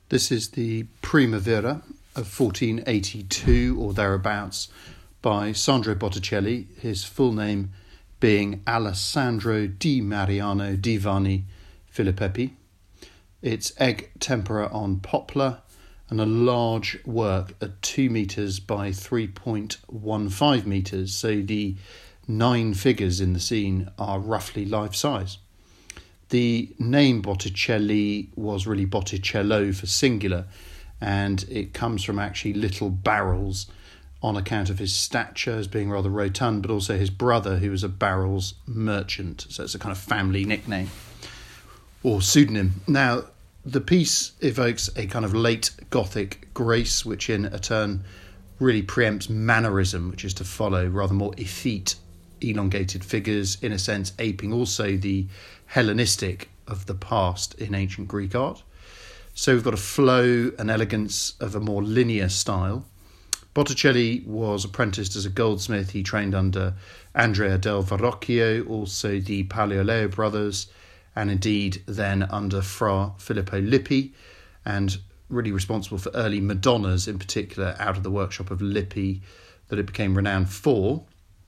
This is the Primavera of 1482 or thereabouts by Sandro Botticelli, his full name being Alessandro di Mariano di Vanni Filippeppi. It's egg tempera on poplar and a large work at 2 metres by 3.15 metres, so the 9 figures in the scene are roughly life size. The name Botticelli was really Botticello for singular, and it comes from actually little barrels on account of his stature as being rather rotund, but also his brother, who was a barrels merchant. So it's a kind of family nickname or pseudonym. Now, the piece evokes a kind of late Gothic grace, which in a turn really preempts mannerism, which is to follow rather more effete, elongated figures, in a sense aping also the Hellenistic of the past in ancient Greek art. So we've got a flow and elegance of a more linear style. Botticelli was apprenticed as a goldsmith. He trained under Andrea del Verrocchio, also the Paleoleo brothers, and indeed then under Fra Filippo Lippi, and really responsible for early Madonnas in particular out of the workshop of Lippi that it became renowned for.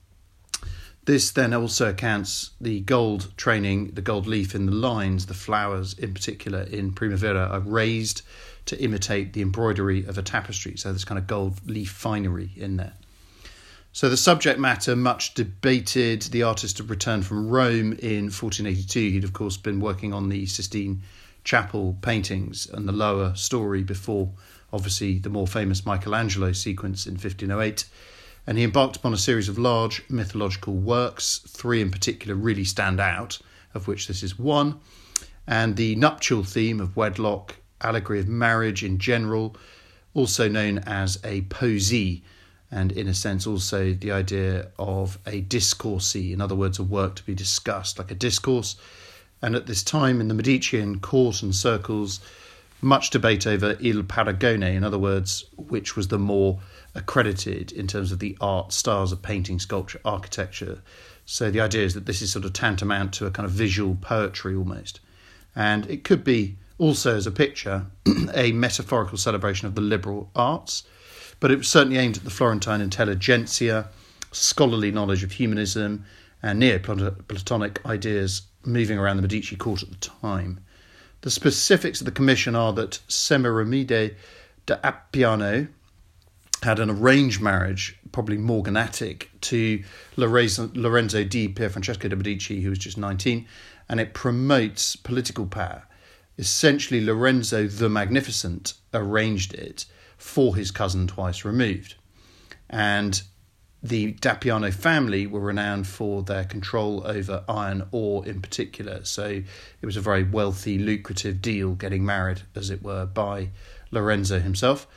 This then also accounts the gold training, the gold leaf in the lines, the flowers in particular in Primavera are raised to imitate the embroidery of a tapestry. So there's kind of gold leaf finery in there. So the subject matter, much debated. The artist had returned from Rome in 1482. He'd of course been working on the Sistine Chapel paintings and the lower story before, obviously, the more famous Michelangelo sequence in 1508. And he embarked upon a series of large mythological works. 3 in particular really stand out, of which this is one. And the nuptial theme of wedlock, allegory of marriage in general, also known as a poesy, and in a sense also the idea of a discourse, in other words, a work to be discussed, like a discourse. And at this time in the Medicean court and circles, much debate over il paragone, in other words, which was the more accredited in terms of the art styles of painting, sculpture, architecture. So the idea is that this is sort of tantamount to a kind of visual poetry almost. And it could be also as a picture a metaphorical celebration of the liberal arts, but it was certainly aimed at the Florentine intelligentsia, scholarly knowledge of humanism and Neoplatonic ideas moving around the Medici court at the time. The specifics of the commission are that Semiramide da Appiano had an arranged marriage, probably morganatic, to Lorenzo di Pierfrancesco de' Medici, who was just 19, and it promotes political power. Essentially, Lorenzo the Magnificent arranged it for his cousin twice removed. And the D'Appiano family were renowned for their control over iron ore in particular. So it was a very wealthy, lucrative deal getting married, as it were, by Lorenzo himself.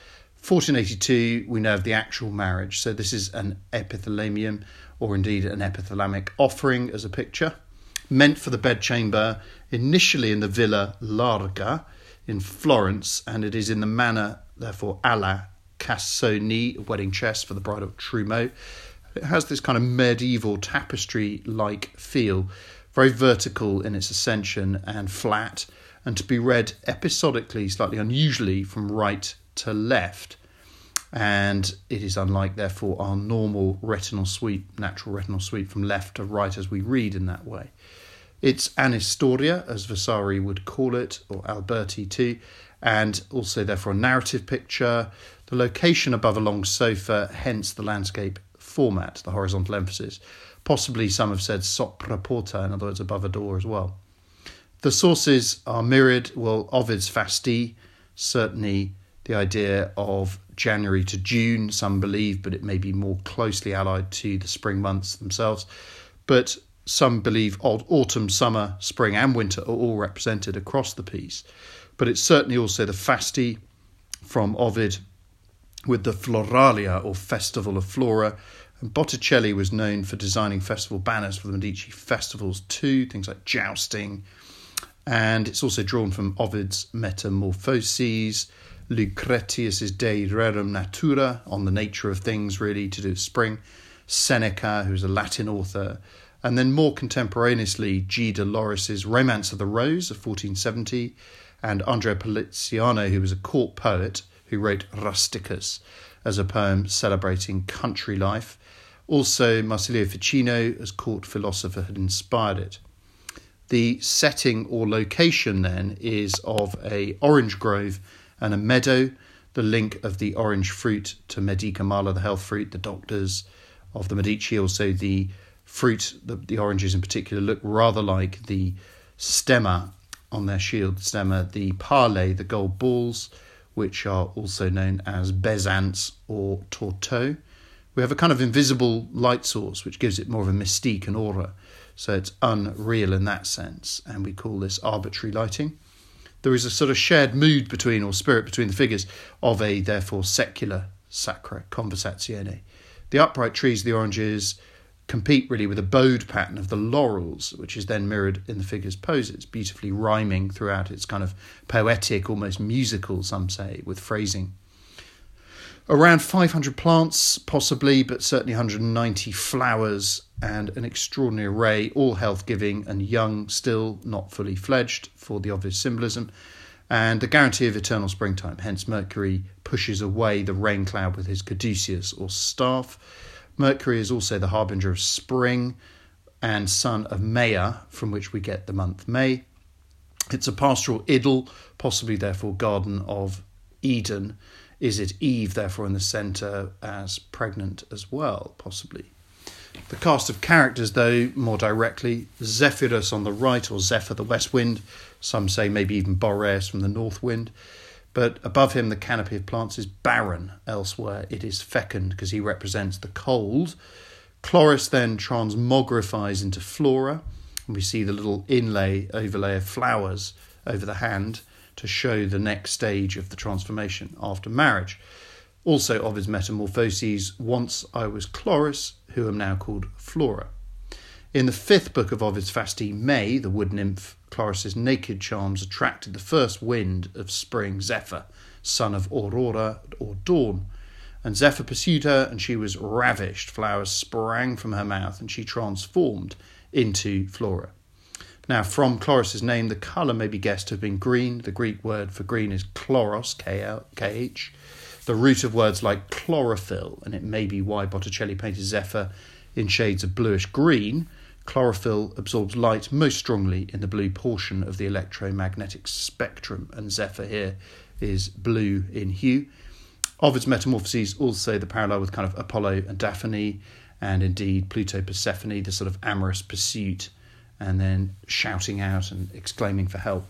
1482, we know of the actual marriage. So this is an epithalamium, or indeed an epithalamic offering as a picture, meant for the bedchamber, initially in the Villa Larga in Florence, and it is in the manner, therefore, alla Cassoni, wedding chest for the bride of Trumeau. It has this kind of medieval tapestry-like feel, very vertical in its ascension and flat, and to be read episodically, slightly unusually, from right to left. And it is unlike, therefore, our normal retinal sweep, natural retinal sweep from left to right as we read in that way. It's an historia, as Vasari would call it, or Alberti too, and also, therefore, a narrative picture. The location above a long sofa, hence the landscape format, the horizontal emphasis. Possibly some have said sopra porta, in other words, above a door as well. The sources are myriad. Well, Ovid's Fasti, certainly the idea of January to June, some believe, but it may be more closely allied to the spring months themselves. But some believe autumn, summer, spring and winter are all represented across the piece. But it's certainly also the Fasti from Ovid with the Floralia, or Festival of Flora. And Botticelli was known for designing festival banners for the Medici festivals too, things like jousting. And it's also drawn from Ovid's Metamorphoses, Lucretius's De Rerum Natura, on the nature of things really to do with spring, Seneca, who's a Latin author, and then more contemporaneously G. de Loris's Romance of the Rose of 1470, and Andrea Poliziano, who was a court poet who wrote Rusticus as a poem celebrating country life. Also, Marsilio Ficino, as court philosopher, had inspired it. The setting or location then is of a orange grove and a meadow, the link of the orange fruit to Medica Mala, the health fruit, the doctors of the Medici. Also the fruit, the oranges in particular, look rather like the stemma on their shield, stemma, the parley, the gold balls, which are also known as bezants or tourteaux. We have a kind of invisible light source which gives it more of a mystique and aura, so it's unreal in that sense, and we call this arbitrary lighting. There is a sort of shared mood between, or spirit between the figures of a, therefore, secular sacra conversazione. The upright trees, the oranges, compete really with a bowed pattern of the laurels, which is then mirrored in the figure's poses, beautifully rhyming throughout. Its kind of poetic, almost musical, some say, with phrasing. Around 500 plants, possibly, but certainly 190 flowers, and an extraordinary array, all health-giving and young, still not fully fledged, for the obvious symbolism, and the guarantee of eternal springtime. Hence Mercury pushes away the rain cloud with his caduceus, or staff. Mercury is also the harbinger of spring and son of Maia, from which we get the month May. It's a pastoral idyll, possibly therefore Garden of Eden. Is it Eve, therefore, in the centre as pregnant as well, possibly? The cast of characters, though, more directly, Zephyrus on the right, or Zephyr, the west wind. Some say maybe even Boreas from the north wind. But above him, the canopy of plants is barren. Elsewhere, it is fecund, because he represents the cold. Chloris then transmogrifies into Flora, and we see the little overlay of flowers over the hand to show the next stage of the transformation after marriage. Also of his metamorphoses, once I was Chloris, who am now called Flora. In the 5th book of Ovid's Fasti, May, the wood nymph, Chloris's naked charms attracted the first wind of spring, Zephyr, son of Aurora or dawn. And Zephyr pursued her, and she was ravished. Flowers sprang from her mouth, and she transformed into Flora. Now, from Chloris's name, the colour may be guessed to have been green. The Greek word for green is chloros, K-H. The root of words like chlorophyll, and it may be why Botticelli painted Zephyr in shades of bluish green. Chlorophyll absorbs light most strongly in the blue portion of the electromagnetic spectrum, and Zephyr here is blue in hue. Ovid's Metamorphoses also the parallel with kind of Apollo and Daphne, and indeed Pluto Persephone, the sort of amorous pursuit, and then shouting out and exclaiming for help.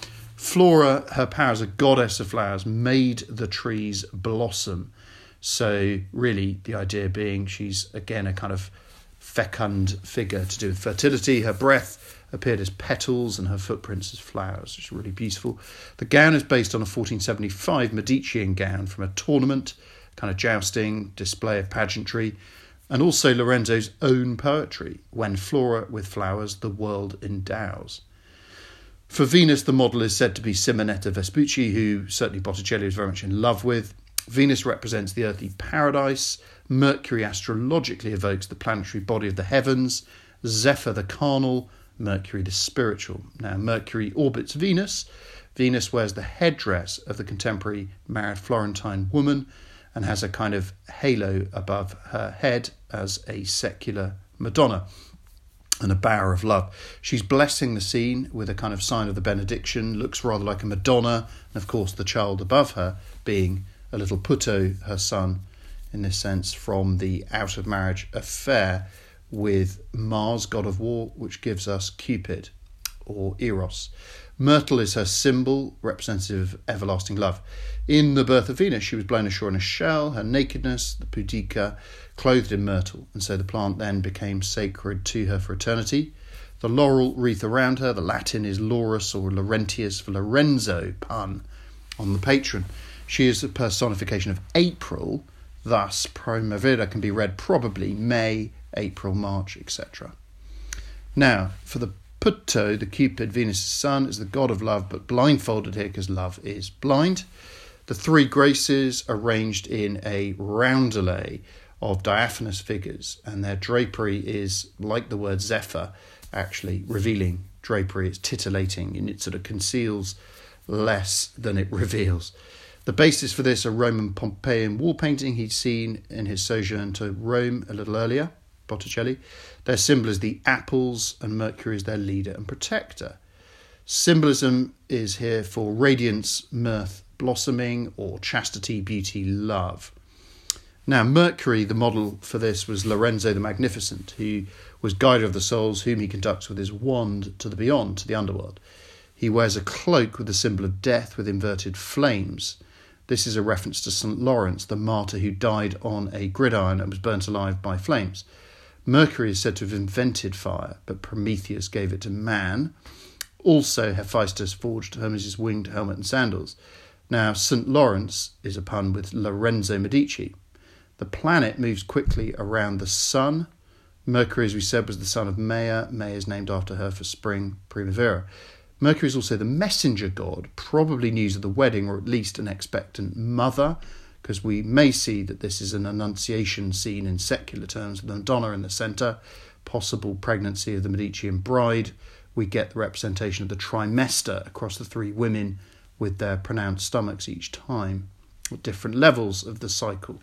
Flora, her power as a goddess of flowers, made the trees blossom. So really the idea being she's again a kind of fecund figure to do with fertility. Her breath appeared as petals and her footprints as flowers, which is really beautiful. The gown is based on a 1475 Medician gown from a tournament, kind of jousting, display of pageantry, and also Lorenzo's own poetry, when Flora with flowers the world endows. For Venus, the model is said to be Simonetta Vespucci, who certainly Botticelli was very much in love with. Venus represents the earthly paradise. Mercury astrologically evokes the planetary body of the heavens. Zephyr the carnal, Mercury the spiritual. Now, Mercury orbits Venus. Venus wears the headdress of the contemporary married Florentine woman and has a kind of halo above her head as a secular Madonna and a bower of love. She's blessing the scene with a kind of sign of the benediction, looks rather like a Madonna, and of course the child above her being a little Puto, her son, in this sense, from the out-of-marriage affair with Mars, god of war, which gives us Cupid, or Eros. Myrtle is her symbol, representative of everlasting love. In the birth of Venus, she was blown ashore in a shell, her nakedness, the pudica, clothed in myrtle, and so the plant then became sacred to her for eternity. The laurel wreath around her, the Latin is Laurus or Laurentius for Lorenzo, pun on the patron. She is the personification of April, thus Primavera can be read probably May, April, March, etc. Now, for the Puto, the Cupid, Venus' son, is the god of love, but blindfolded here because love is blind. The three graces arranged in a roundelay of diaphanous figures, and their drapery is, like the word Zephyr, actually revealing drapery. It's titillating, and it sort of conceals less than it reveals. The basis for this, a Roman Pompeian wall painting he'd seen in his sojourn to Rome a little earlier, Botticelli. Their symbol is the apples, and Mercury is their leader and protector. Symbolism is here for radiance, mirth, blossoming, or chastity, beauty, love. Now, Mercury, the model for this, was Lorenzo the Magnificent, who was guider of the souls, whom he conducts with his wand to the beyond, to the underworld. He wears a cloak with the symbol of death with inverted flames. This is a reference to St. Lawrence, the martyr who died on a gridiron and was burnt alive by flames. Mercury is said to have invented fire, but Prometheus gave it to man. Also, Hephaestus forged Hermes' winged helmet and sandals. Now, St. Lawrence is a pun with Lorenzo Medici. The planet moves quickly around the sun. Mercury, as we said, was the son of Maia. Maia is named after her for spring, primavera. Mercury is also the messenger god, probably news of the wedding, or at least an expectant mother, because we may see that this is an annunciation scene in secular terms with the Madonna in the centre, possible pregnancy of the Medicean bride. We get the representation of the trimester across the three women with their pronounced stomachs each time, at different levels of the cycle.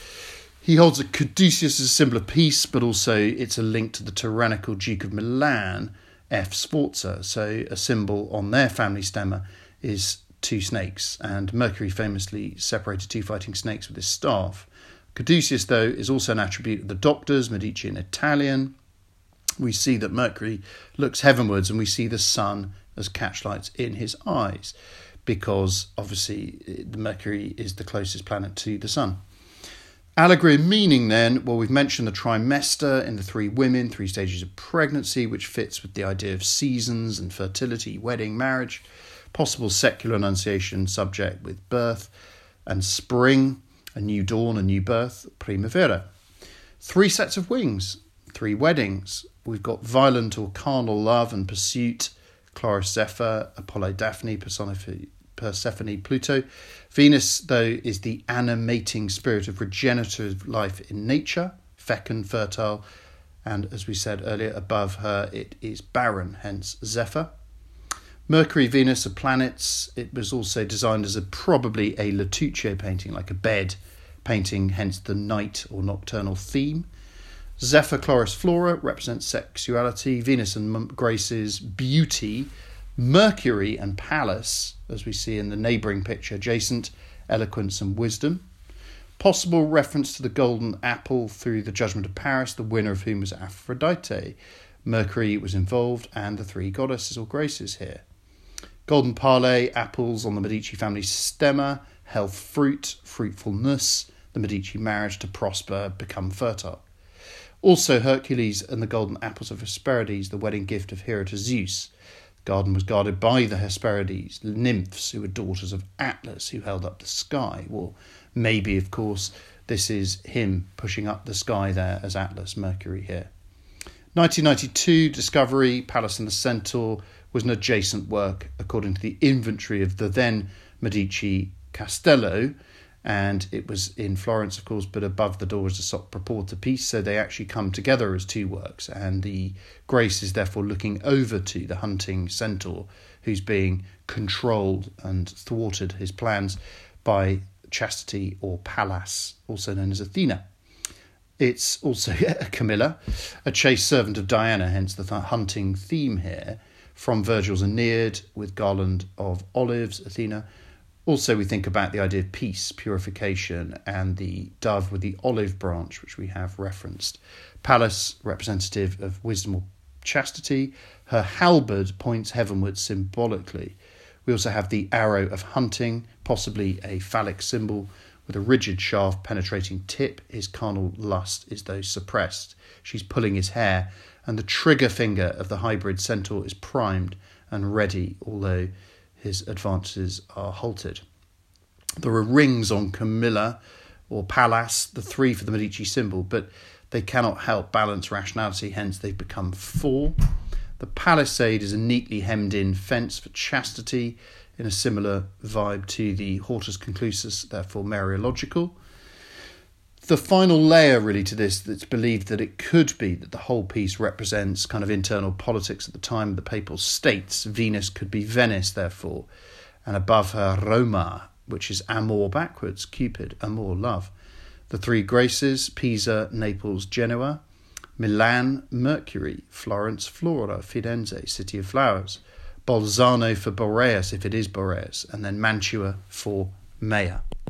He holds a caduceus as a symbol of peace, but also it's a link to the tyrannical Duke of Milan, F. Sforza. So a symbol on their family stemma is two snakes, and Mercury famously separated two fighting snakes with his staff. Caduceus, though, is also an attribute of the doctors, Medici and Italian. We see that Mercury looks heavenwards, and we see the sun as catchlights in his eyes, because obviously the Mercury is the closest planet to the sun. Allegory and meaning then, well, we've mentioned the trimester in the three women, three stages of pregnancy, which fits with the idea of seasons and fertility, wedding, marriage, possible secular annunciation subject with birth and spring, a new dawn, a new birth, primavera. Three sets of wings, three weddings. We've got violent or carnal love and pursuit, Chloris Zephyr, Apollo Daphne, Persephone, Pluto. Venus, though, is the animating spirit of regenerative life in nature, fecund, fertile, and as we said earlier, above her it is barren, hence Zephyr. Mercury, Venus are planets. It was also designed as probably a Lattuccio painting, like a bed painting, hence the night or nocturnal theme. Zephyr, Chloris, Flora represents sexuality. Venus and Graces, beauty. Mercury and Pallas, as we see in the neighbouring picture adjacent, eloquence and wisdom. Possible reference to the golden apple through the Judgment of Paris, the winner of whom was Aphrodite. Mercury was involved, and the three goddesses or graces here. Golden parlay, apples on the Medici family stemma, health, fruit, fruitfulness, the Medici marriage to prosper, become fertile. Also Hercules and the golden apples of Hesperides, the wedding gift of Hera to Zeus. The garden was guarded by the Hesperides, nymphs who were daughters of Atlas, who held up the sky. Well, maybe, of course, this is him pushing up the sky there as Atlas, Mercury here. 1992, Discovery, Pallas and the Centaur, was an adjacent work according to the inventory of the then Medici Castello, and it was in Florence, of course, but above the door is a sopra-porta piece, so they actually come together as two works, and the Grace is therefore looking over to the hunting centaur, who's being controlled and thwarted his plans by Chastity or Pallas, also known as Athena. It's also Camilla, a chaste servant of Diana, hence the hunting theme here, from Virgil's Aeneid with garland of olives, Athena. Also, we think about the idea of peace, purification, and the dove with the olive branch, which we have referenced. Pallas, representative of wisdom or chastity. Her halberd points heavenwards symbolically. We also have the arrow of hunting, possibly a phallic symbol with a rigid shaft penetrating tip. His carnal lust is though suppressed. She's pulling his hair, and the trigger finger of the hybrid centaur is primed and ready, although his advances are halted. There are rings on Camilla or Pallas, the three for the Medici symbol, but they cannot help balance rationality, hence they've become four. The palisade is a neatly hemmed in fence for chastity, in a similar vibe to the Hortus Conclusus, therefore Mariological. The final layer really to this, that's believed that it could be that the whole piece represents kind of internal politics at the time of the Papal States. Venus could be Venice, therefore. and above her Roma, which is amor backwards, Cupid, amor, love. The three Graces, Pisa, Naples, Genoa. Milan, Mercury. Florence, Flora. Firenze, City of Flowers. Bolzano for Boreas, if it is Boreas. And then Mantua for Maya.